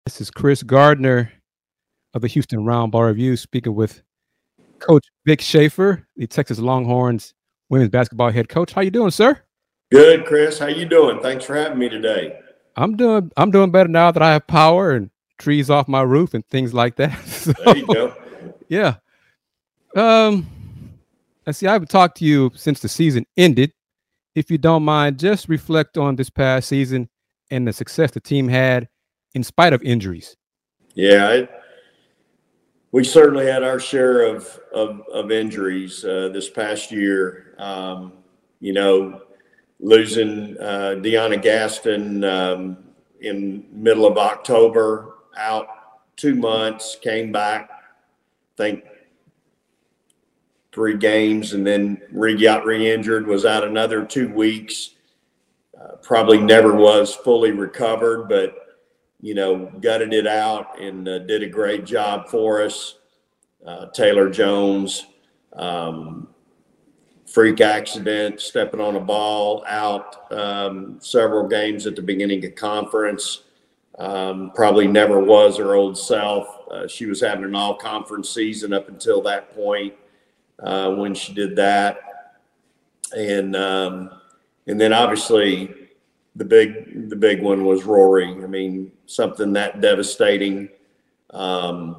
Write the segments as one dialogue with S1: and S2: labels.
S1: This is Chris Gardner of the Houston Round Bar Review speaking with Coach Vic Schaefer, the Texas Longhorns women's basketball head coach. How you doing, sir?
S2: Good, Chris. How you doing? Thanks for having me today.
S1: I'm doing better now that I have power and trees off my roof and things like that. So,
S2: There you go.
S1: yeah. Um I see I haven't talked to you since the season ended. If you don't mind, just reflect on this past season and the success the team had in spite of injuries.
S2: Yeah, we certainly had our share of injuries this past year. You know, losing Deanna Gaston in middle of October, out 2 months, came back, I think 3 games, and then got re-injured, was out another 2 weeks. Probably never was fully recovered, but gutted it out and did a great job for us. Taylor Jones, freak accident, stepping on a ball, out several games at the beginning of conference. Probably never was her old self. She was having an all-conference season up until that point when she did that. And then obviously the big one was Rory. I mean, something that devastating, and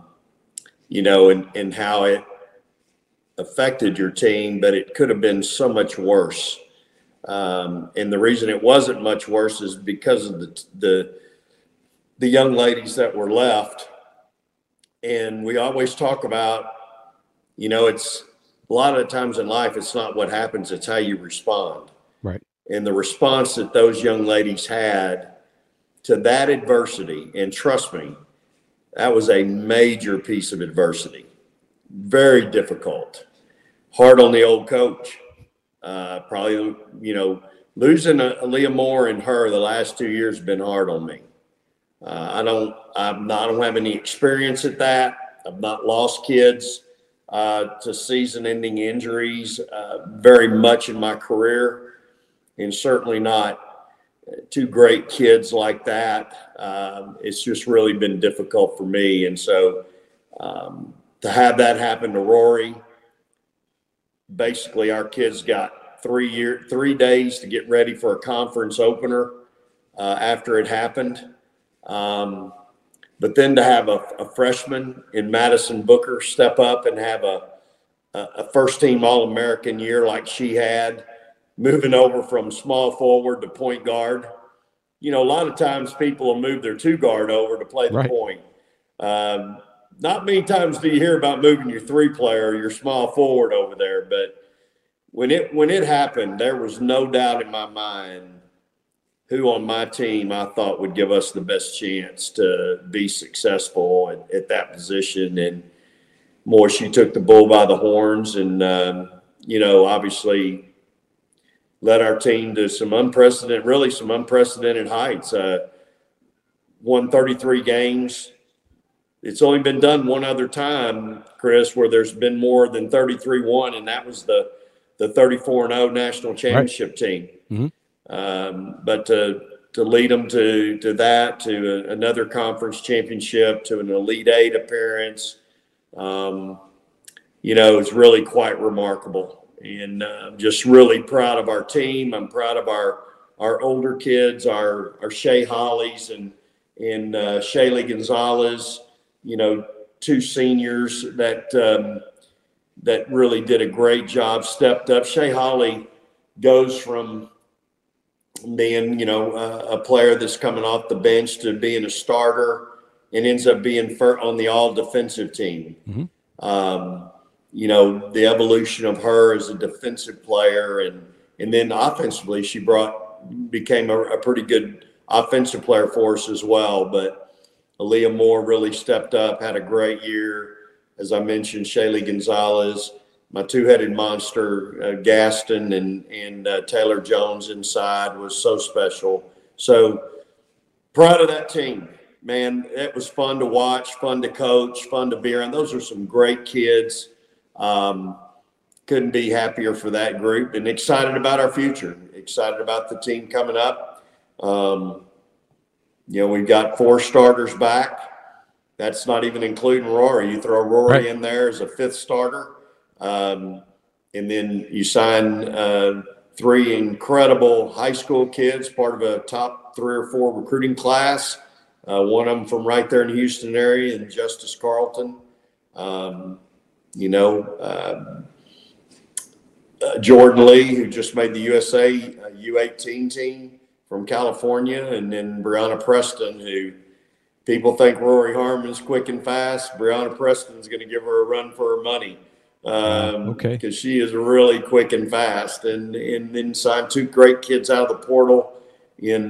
S2: how it affected your team, but it could have been so much worse. And the reason it wasn't much worse is because of the young ladies that were left. And we always talk about, it's a lot of the times in life, it's not what happens, it's how you respond.
S1: Right.
S2: And the response that those young ladies had to that adversity, and trust me, that was a major piece of adversity. Very difficult. Hard on the old coach. Probably, losing Aaliyah Moore and her the last 2 years has been hard on me. I don't have any experience at that. I've not lost kids to season-ending injuries very much in my career. And certainly not two great kids like that. It's just really been difficult for me. And so to have that happen to Rory, basically our kids got 3 days to get ready for a conference opener after it happened. But then to have a freshman in Madison Booker step up and have a first-team All-American year like she had, moving over from small forward to point guard. A lot of times people will move their two guard over to play the
S1: Right.
S2: point. Not many times do you hear about moving your three player, your small forward over there. But when it happened, there was no doubt in my mind who on my team I thought would give us the best chance to be successful at that position. And more, she took the bull by the horns and, obviously led our team to some unprecedented heights. Won 33 games. It's only been done one other time, Chris, where there's been more than 33-1, and that was the 34-0 national championship team.
S1: Mm-hmm.
S2: But to lead them to that, to another conference championship, to an Elite Eight appearance, it's really quite remarkable. And I'm just really proud of our team. I'm proud of our older kids, our Shay Hollies and Shaylee Gonzalez, two seniors that really did a great job, stepped up. Shay Holly goes from being, a player that's coming off the bench to being a starter and ends up being on the all defensive team.
S1: Mm-hmm.
S2: The evolution of her as a defensive player, and then offensively, she became a pretty good offensive player for us as well. But Aaliyah Moore really stepped up, had a great year. As I mentioned, Shaylee Gonzalez, my two-headed monster, Gaston and Taylor Jones inside was so special. So proud of that team. Man, it was fun to watch, fun to coach, fun to be around. Those are some great kids. Couldn't be happier for that group and excited about our future, excited about the team coming up. We've got 4 starters back. That's not even including Rory. You throw Rory in there as a 5th starter. And then you sign 3 incredible high school kids, part of a top 3 or 4 recruiting class. One of them from right there in the Houston area, and Justice Carlton. Jordan Lee, who just made the USA U18 team from California, and then Brianna Preston, who people think Rory Harmon's quick and fast. Brianna Preston's going to give her a run for her money because she is really quick and fast. And then signed 2 great kids out of the portal in,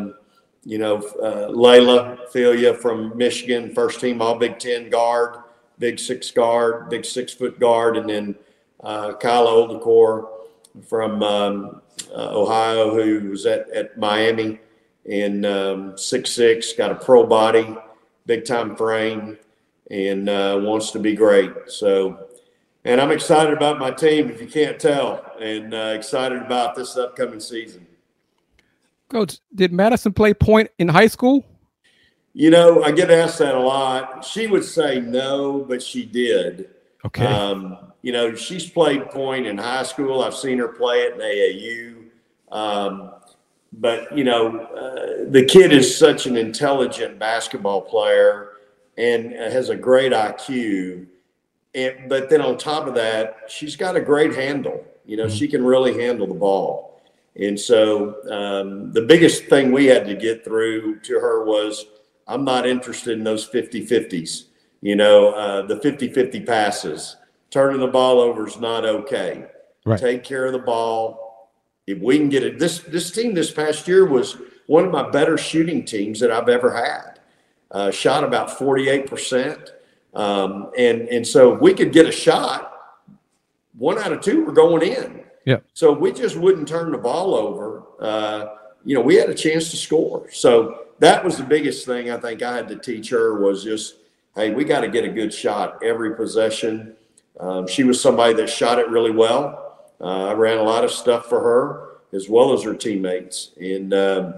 S2: Layla Filia from Michigan, first team All Big Ten guard, big 6 guard, big 6-foot guard, and then Kyla Oldacor from Ohio, who was at Miami, and 6'6", got a pro body, big time frame, and wants to be great. So, and I'm excited about my team, if you can't tell, and excited about this upcoming season.
S1: Coach, did Madison play point in high school?
S2: I get asked that a lot. She would say no, but she did.
S1: Okay.
S2: She's played point in high school. I've seen her play it in AAU. But the kid is such an intelligent basketball player and has a great IQ. But then on top of that, she's got a great handle. She can really handle the ball. And so the biggest thing we had to get through to her was, I'm not interested in those 50-50s, the 50-50 passes. Turning the ball over is not okay.
S1: Right.
S2: Take care of the ball. If we can get it, this team this past year was one of my better shooting teams that I've ever had. Shot about 48%. And so if we could get a shot, 1 out of 2 were going in.
S1: Yeah.
S2: So we just wouldn't turn the ball over. We had a chance to score. So that was the biggest thing I think I had to teach her was just, hey, we got to get a good shot every possession. She was somebody that shot it really well. I ran a lot of stuff for her as well as her teammates. And,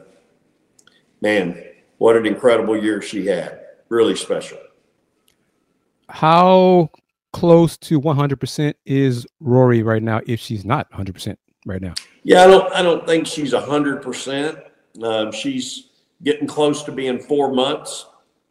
S2: man, what an incredible year she had. Really special.
S1: How close to 100% is Rory right now if she's not 100% right now?
S2: Yeah, I don't think she's 100%. She's getting close to being 4 months.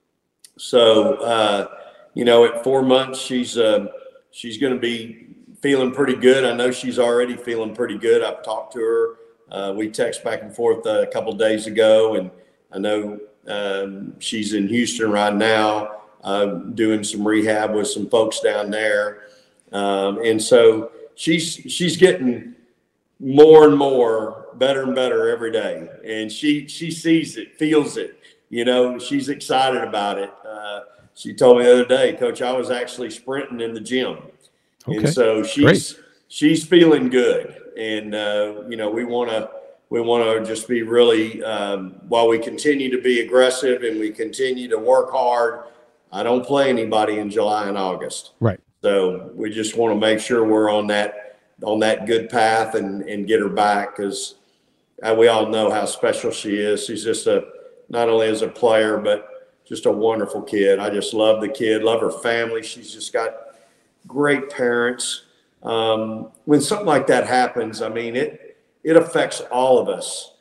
S2: So, at 4 months, she's going to be feeling pretty good. I know she's already feeling pretty good. I've talked to her. We text back and forth a couple of days ago, and I know she's in Houston right now doing some rehab with some folks down there. And so she's getting more and more better and better every day. And she sees it, feels it. She's excited about it. She told me the other day, Coach, I was actually sprinting in the gym. Okay. And so she's feeling good. And, we want to just be really, while we continue to be aggressive and we continue to work hard, I don't play anybody in July and August.
S1: Right. So
S2: we just want to make sure we're on that good path and get her back, because we all know how special she is. She's just not only as a player, but just a wonderful kid. I just love the kid, love her family. She's just got great parents. When something like that happens, I mean, it affects all of us.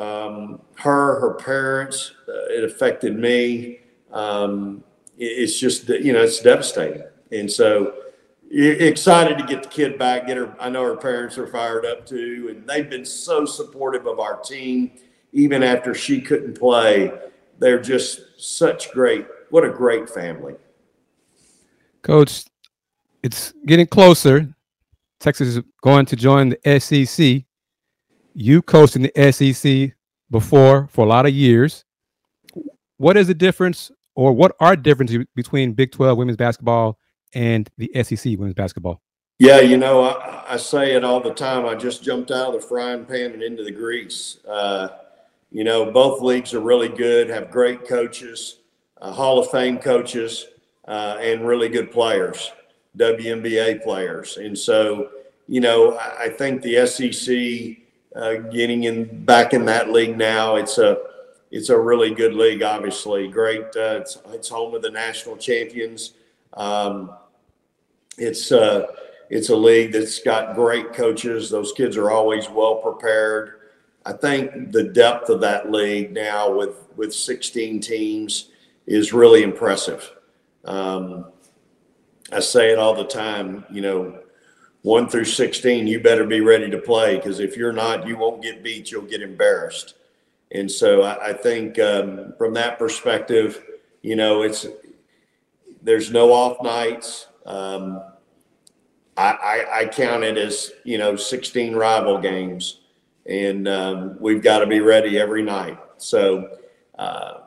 S2: Her parents, it affected me. It's just, it's devastating. And so excited to get the kid back, get her. I know her parents are fired up too, and they've been so supportive of our team, even after she couldn't play. They're just what a great family.
S1: Coach, it's getting closer. Texas is going to join the SEC. You coached in the SEC before for a lot of years. What is the difference, or what are differences between Big 12 women's basketball and the SEC women's basketball?
S2: Yeah, I say it all the time. I just jumped out of the frying pan and into the grease. Both leagues are really good, have great coaches, Hall of Fame coaches, and really good players, WNBA players. And so, I think the SEC getting back in that league now, it's it's a really good league. Obviously, great. It's home of the national champions. It's a league that's got great coaches. Those kids are always well prepared. I think the depth of that league now with 16 teams is really impressive. I say it all the time, 1 through 16, you better be ready to play, because if you're not, you won't get beat, you'll get embarrassed. And so I think from that perspective, there's no off nights. I count it as, 16 rival games, and we've got to be ready every night. So, I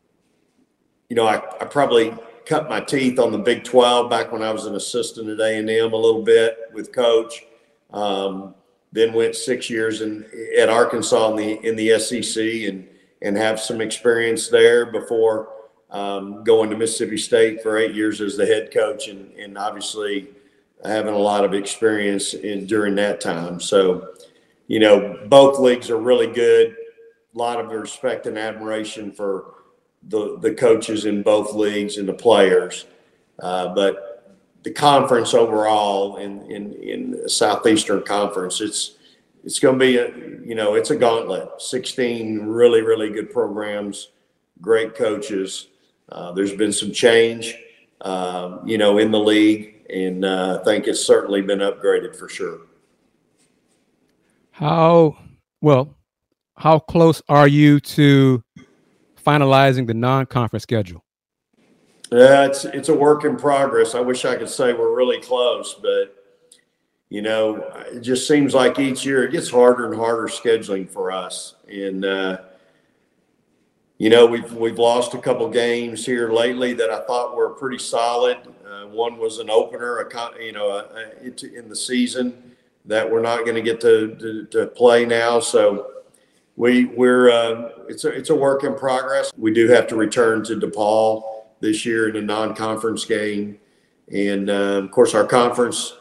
S2: probably cut my teeth on the Big 12 back when I was an assistant at A&M a little bit with Coach. Then went 6 years at Arkansas in the SEC and have some experience there before going to Mississippi State for 8 years as the head coach, and obviously having a lot of experience during that time. So, both leagues are really good. A lot of respect and admiration for the coaches in both leagues and the players. But the conference overall in the Southeastern Conference, it's going to be it's a gauntlet. 16 really, really good programs, great coaches. There's been some change, in the league, and I think it's certainly been upgraded for sure.
S1: How close are you to finalizing the non-conference schedule?
S2: It's a work in progress. I wish I could say we're really close, but it just seems like each year it gets harder and harder scheduling for us. And we've lost a couple games here lately that I thought were pretty solid. One was an opener, in the season that we're not going to get to play now. So it's a work in progress. We do have to return to DePaul this year in a non-conference game, and of course our conference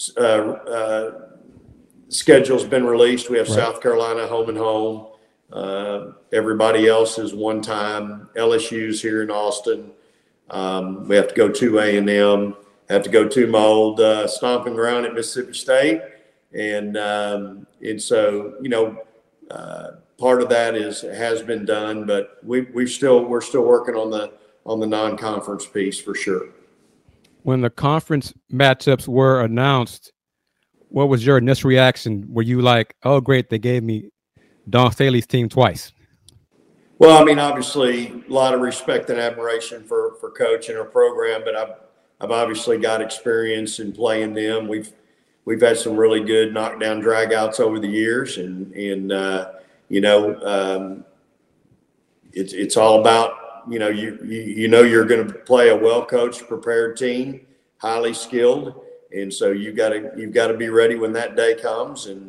S2: schedule's been released. We have right. South Carolina home and home. Everybody else is one time. LSU's here in Austin. We have to go to A&M. Have to go to my old stomping ground at Mississippi State, and so part of that has been done, but we're still working on the non-conference piece for sure.
S1: When the conference matchups were announced, what was your initial reaction? Were you like, "Oh, great, they gave me Dawn Staley's team twice"?
S2: Well, obviously a lot of respect and admiration for Coach and her program, but I've obviously got experience in playing them. We've had some really good knockdown dragouts over the years, and it's all about you're going to play a well-coached, prepared team, highly skilled, and so you've got to be ready when that day comes. And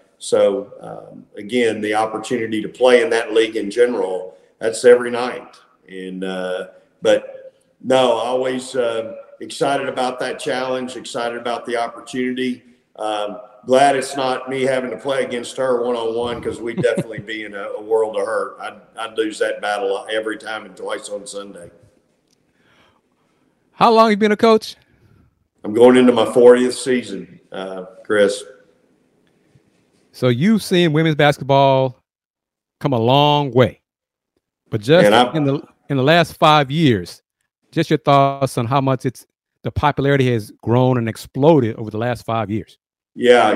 S2: again, the opportunity to play in that league in general, that's every night. And but no, always excited about that challenge, excited about the opportunity. Glad it's not me having to play against her one-on-one, because we'd definitely be in a world of hurt. I'd lose that battle every time and twice on Sunday.
S1: How long have you been a coach?
S2: I'm going into my 40th season, Chris.
S1: So you've seen women's basketball come a long way, but just in the last 5 years, just your thoughts on how much the popularity has grown and exploded over the last 5 years.
S2: Yeah,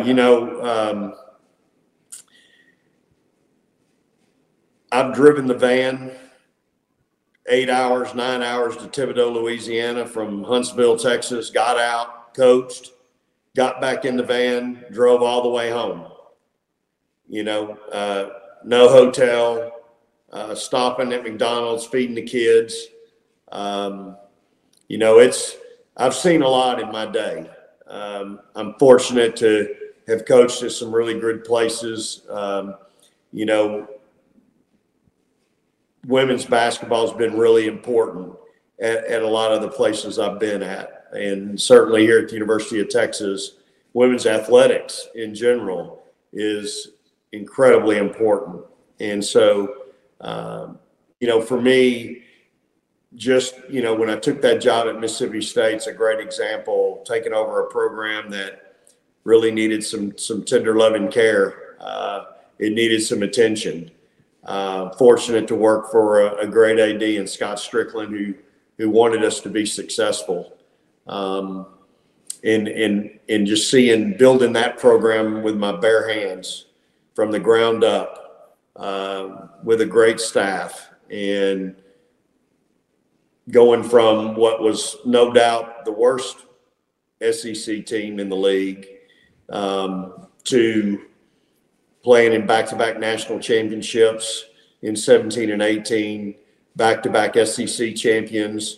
S2: I've driven the van 8 hours, 9 hours to Thibodaux, Louisiana from Huntsville, Texas, got out, coached, got back in the van, drove all the way home. No hotel, stopping at McDonald's, feeding the kids. I've seen a lot in my day. I'm fortunate to have coached at some really good places. Women's basketball has been really important at a lot of the places I've been at. And certainly here at the University of Texas, women's athletics in general is incredibly important. And so for me, just, when I took that job at Mississippi State, it's a great example, taking over a program that really needed some tender loving care. It needed some attention. Fortunate to work for a great AD in Scott Strickland, who wanted us to be successful. And just building that program with my bare hands from the ground up, with a great staff, and going from what was no doubt the worst SEC team in the league, to playing in back-to-back national championships in 17 and 18, back-to-back SEC champions.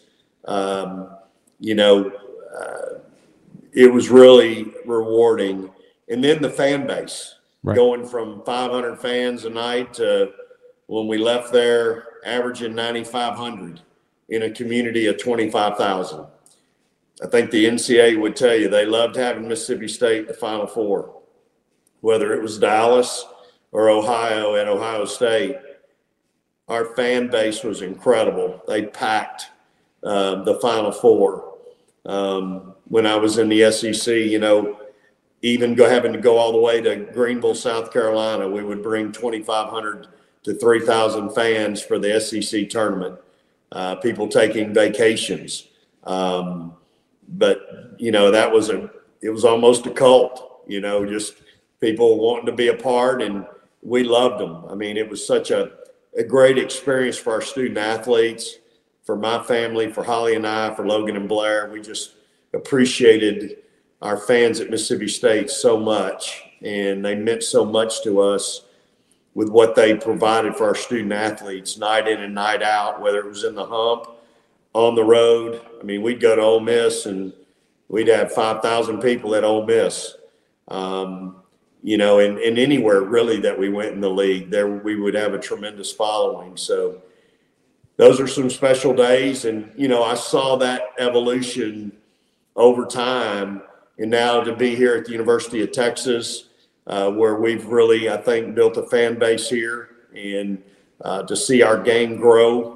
S2: It was really rewarding. And then the fan base, right, going from 500 fans a night to, when we left there, averaging 9,500 in a community of 25,000. I think the NCAA would tell you they loved having Mississippi State the Final Four, whether it was Dallas or Ohio at Ohio State. Our fan base was incredible. They packed the Final Four. When I was in the SEC, even having to go all the way to Greenville, South Carolina, we would bring 2,500 to 3,000 fans for the SEC tournament. People taking vacations. But, it was almost a cult, just people wanting to be a part, and we loved them. I mean, it was such a great experience for our student athletes, for my family, for Holly and I, for Logan and Blair. We just appreciated our fans at Mississippi State so much, and they meant so much to us with what they provided for our student athletes night in and night out, whether it was in the hump, on the road. I mean, we'd go to Ole Miss and we'd have 5,000 people at Ole Miss. And anywhere really that we went in the league, there we would have a tremendous following. So those are some special days. And, I saw that evolution over time. And now to be here at the University of Texas, where we've really, I think, built a fan base here, and to see our game grow,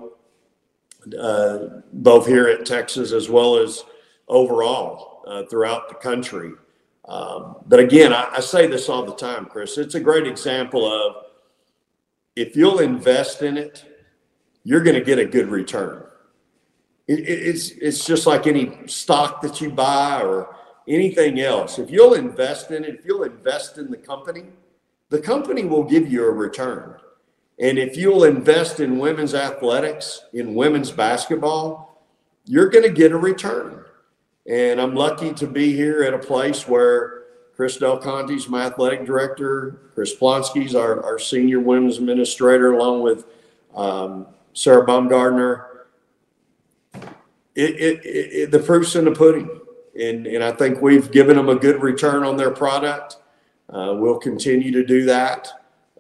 S2: both here at Texas as well as overall throughout the country. But again, I say this all the time, Chris. It's a great example of, if you'll invest in it, you're going to get a good return. It's just like any stock that you buy or anything else. If you'll invest in it, if you'll invest in the company will give you a return. And if you'll invest in women's athletics, in women's basketball, you're going to get a return. And I'm lucky to be here at a place where Chris Del Conte's my athletic director, Chris Plonsky's our senior women's administrator, along with Sarah Baumgardner. The proof's in the pudding. And I think we've given them a good return on their product. We'll continue to do that.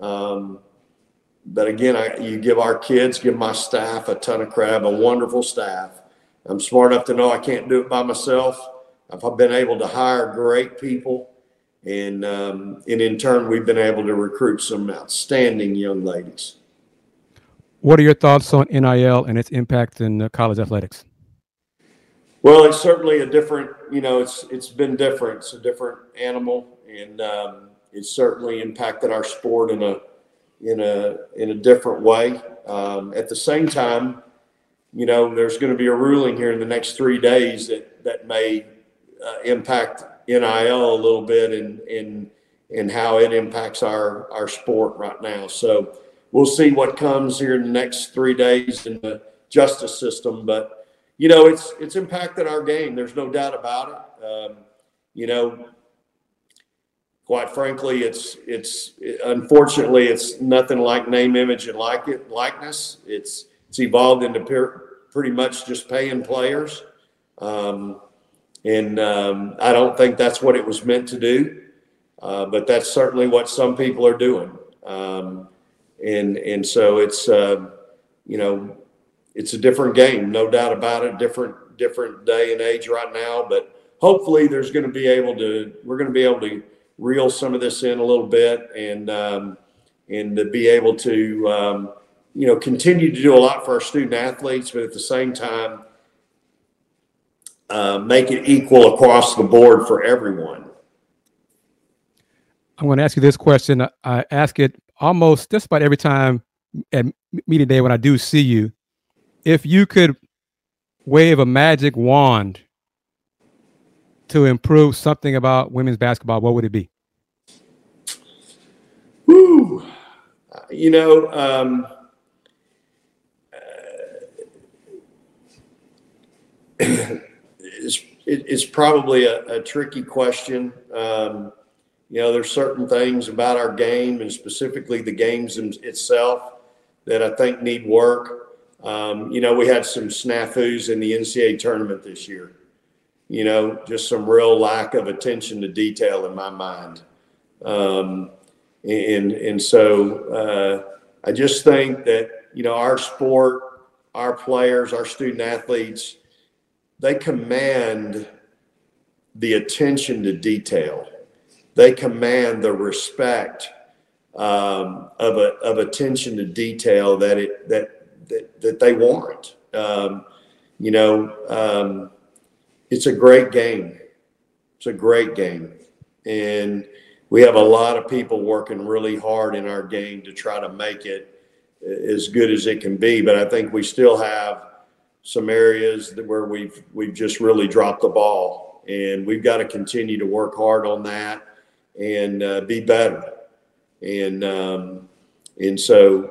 S2: But again, you give our kids, give my staff a ton of credit. I have a wonderful staff. I'm smart enough to know I can't do it by myself. I've been able to hire great people. And in turn, we've been able to recruit some outstanding young ladies.
S1: What are your thoughts on NIL and its impact in college athletics?
S2: Well, it's certainly a different, it's been different. It's a different animal, and it's certainly impacted our sport in a different way. At the same time, there's going to be a ruling here in the next 3 days that may impact NIL a little bit and how it impacts our sport right now. So we'll see what comes here in the next 3 days in the justice system, but it's impacted our game. There's no doubt about it. Quite frankly, it's unfortunately, it's nothing like name, image, and likeness. It's evolved into pretty much just paying players. I don't think that's what it was meant to do. But that's certainly what some people are doing. And so it's, it's a different game, no doubt about it. Different day and age right now, but hopefully we're going to be able to reel some of this in a little bit and to be able to, continue to do a lot for our student athletes, but at the same time, make it equal across the board for everyone.
S1: I'm going to ask you this question. I ask it almost just about every time at media day when I do see you. If you could wave a magic wand to improve something about women's basketball, what would it be?
S2: Woo! It's probably a tricky question. There's certain things about our game and specifically the games itself that I think need work. We had some snafus in the NCAA tournament this year. Just some real lack of attention to detail in my mind. And so I just think that, our sport, our players, our student athletes, they command the attention to detail. They command the respect of attention to detail that they warrant. It's a great game. It's a great game. And we have a lot of people working really hard in our game to try to make it as good as it can be. But I think we still have some areas where we've just really dropped the ball, and we've got to continue to work hard on that and be better. And so,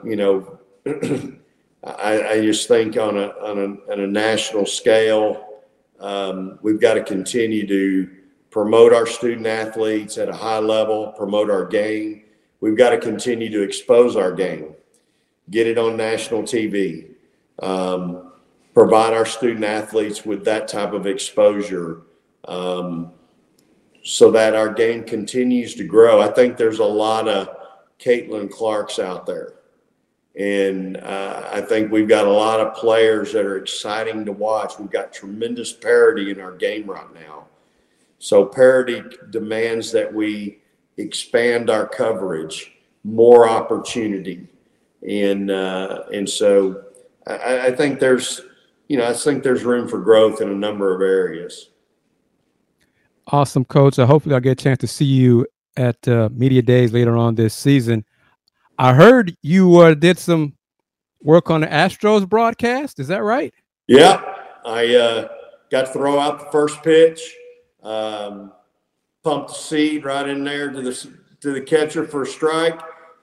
S2: I just think on a national scale, we've got to continue to promote our student athletes at a high level, promote our game. We've got to continue to expose our game, get it on national TV, provide our student athletes with that type of exposure so that our game continues to grow. I think there's a lot of Caitlin Clarks out there. And I think we've got a lot of players that are exciting to watch. We've got tremendous parity in our game right now. So parity demands that we expand our coverage, more opportunity. And so I think there's room for growth in a number of areas.
S1: Awesome, Coach. Hopefully I'll get a chance to see you at media days later on this season. I heard you did some work on the Astros broadcast. Is that right?
S2: Yeah, I got to throw out the first pitch, pumped the seed right in there to the catcher for a strike,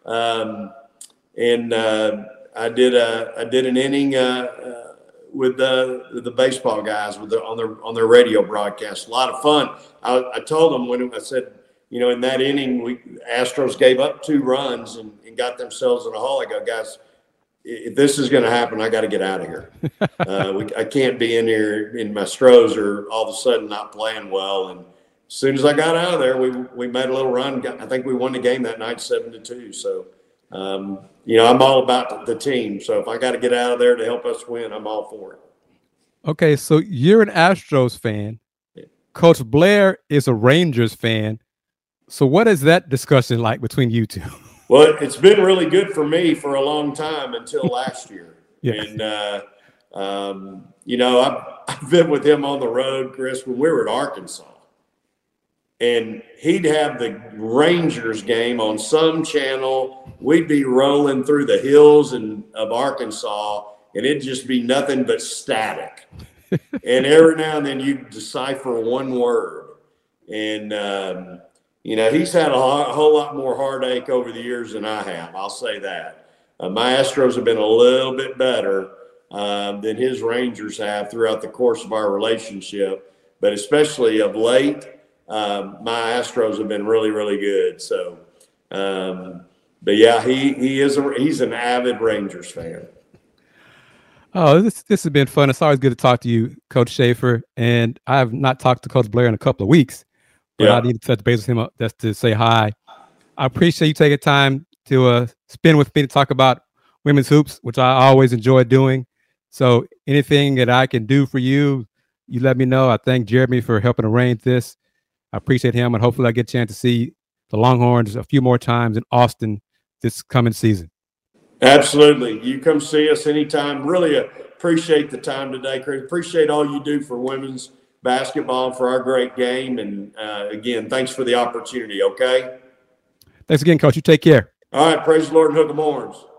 S2: and I did an inning with the baseball guys on their radio broadcast. A lot of fun. I told them when I said, in that inning, Astros gave up 2 runs and got themselves in a hole. I go, guys, if this is going to happen, I got to get out of here. I can't be in here in my Stros or all of a sudden not playing well. And as soon as I got out of there, we made a little run. I think we won the game that night 7-2. So, I'm all about the team. So if I got to get out of there to help us win, I'm all for it.
S1: Okay, so you're an Astros fan. Yeah. Coach Blair is a Rangers fan. So what is that discussion like between you two?
S2: Well, it's been really good for me for a long time until last year. Yeah. And, I've been with him on the road, Chris, when we were at Arkansas. And he'd have the Rangers game on some channel. We'd be rolling through the hills of Arkansas, and it'd just be nothing but static. And every now and then you'd decipher one word. And, he's had a whole lot more heartache over the years than I have. I'll say that. My Astros have been a little bit better than his Rangers have throughout the course of our relationship, but especially of late, my Astros have been really, really good. So, but yeah, he's an avid Rangers fan.
S1: Oh, this has been fun. It's always good to talk to you, Coach Schaefer. And I have not talked to Coach Blair in a couple of weeks. But I need to touch base with him just to say hi. I appreciate you taking time to spend with me to talk about women's hoops, which I always enjoy doing. So anything that I can do for you, you let me know. I thank Jeremy for helping arrange this. I appreciate him, and hopefully I get a chance to see the Longhorns a few more times in Austin this coming season.
S2: Absolutely. You come see us anytime. Really appreciate the time today, Chris. Appreciate all you do for women's basketball and for our great game. And again, thanks for the opportunity. Okay.
S1: Thanks again, Coach. You take care.
S2: All right. Praise the Lord and hook 'em horns.